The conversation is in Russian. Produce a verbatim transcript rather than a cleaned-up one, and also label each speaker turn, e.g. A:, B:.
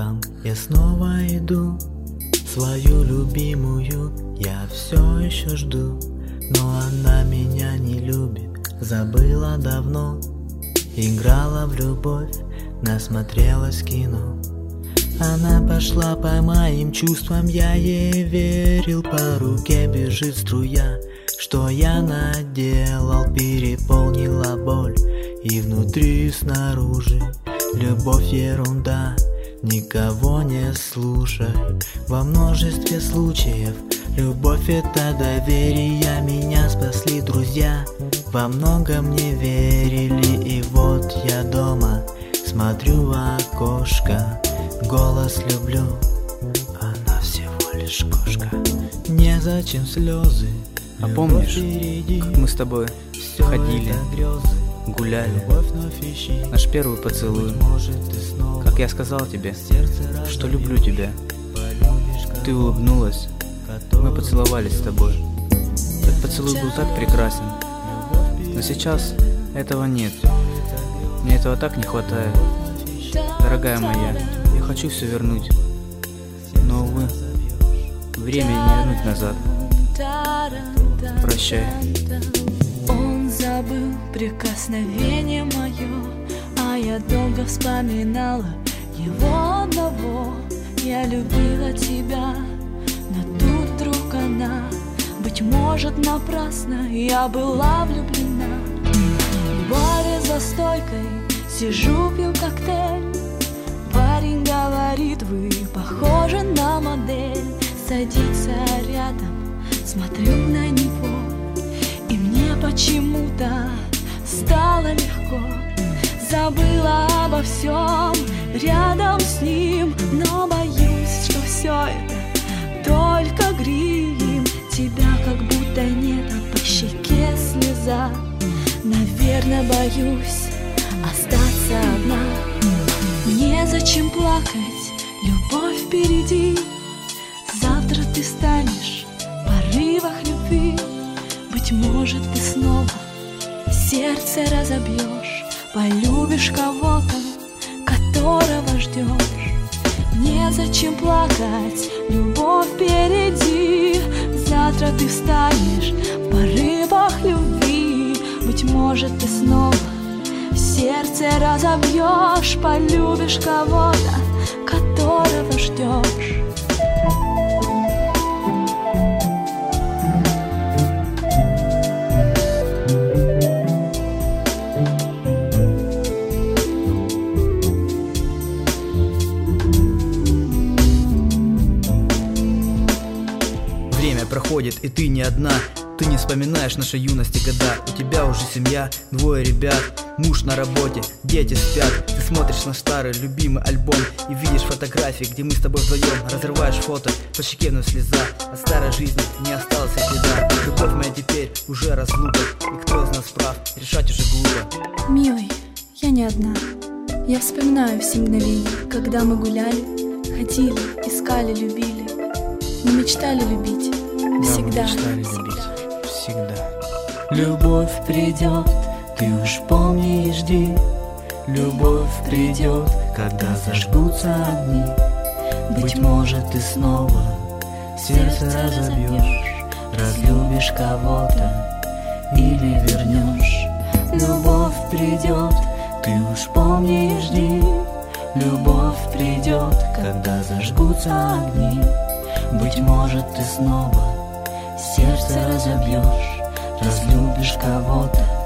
A: там я снова иду, свою любимую я все еще жду. Но она меня не любит, забыла давно. Играла в любовь, насмотрелась кино. Она пошла по моим чувствам, я ей верил. По руке бежит струя, что я наделал, переполнила боль и внутри, и снаружи. Любовь ерунда, никого не слушай. Во множестве случаев любовь — это доверие. Меня спасли друзья, во многом не верили. И вот я дома, смотрю в окошко. Голос люблю, она всего лишь кошка. Незачем слезы.
B: А помнишь, как мы с тобой ходили, гуляли, наш первый поцелуй? Как я сказал тебе, что люблю тебя. Ты улыбнулась, мы поцеловались с тобой. Этот поцелуй был так прекрасен. Но сейчас этого нет. Мне этого так не хватает. Дорогая моя, я хочу все вернуть. Но, увы, время не вернуть назад. Прощай.
C: Он забыл прикосновение мое, а я долго вспоминала его одного. Я любила тебя, но тут вдруг она, быть может, напрасно, я была влюблена. В баре за стойкой сижу, пью коктейль. Парень говорит, вы похожи на модель. Садится рядом, смотрю на него, и мне почему-то стало легко. Забыла обо всем рядом с ним, но боюсь, что все это только грим. Тебя как будто нет, а по щеке слеза. Наверное, боюсь остаться одна. Незачем плакать, любовь впереди. Завтра ты станешь в порывах любви. Быть может, ты снова сердце разобьешь, полюбишь кого-то, которого ждешь. Незачем плакать, любовь впереди. Завтра ты встанешь в порывах любви. Быть может, ты снова сердце разобьешь, полюбишь кого-то, которого ждешь.
B: Время проходит, и ты не одна. Ты не вспоминаешь нашей юности года. У тебя уже семья, двое ребят, муж на работе, дети спят. Ты смотришь на старый любимый альбом и видишь фотографии, где мы с тобой вдвоем. Разрываешь фото, по щеке вновь слеза. От старой жизни не осталось и следа. Любовь моя теперь уже разлука, и кто из нас прав, решать уже глупо.
D: Милый, я не одна. Я вспоминаю все мгновения, когда мы гуляли, ходили, искали, любили. Мы мечтали любить всегда.
B: Да, мы мечтали любить всегда.
A: Любовь придет, ты уж помни и жди. Любовь придет, когда зажгутся огни. Быть может, ты снова сердце разобьешь, разлюбишь кого-то или вернешь. Любовь придет, ты уж помни и жди. Любовь придет, когда зажгутся огни. Быть может, ты снова сердце разобьешь, разлюбишь кого-то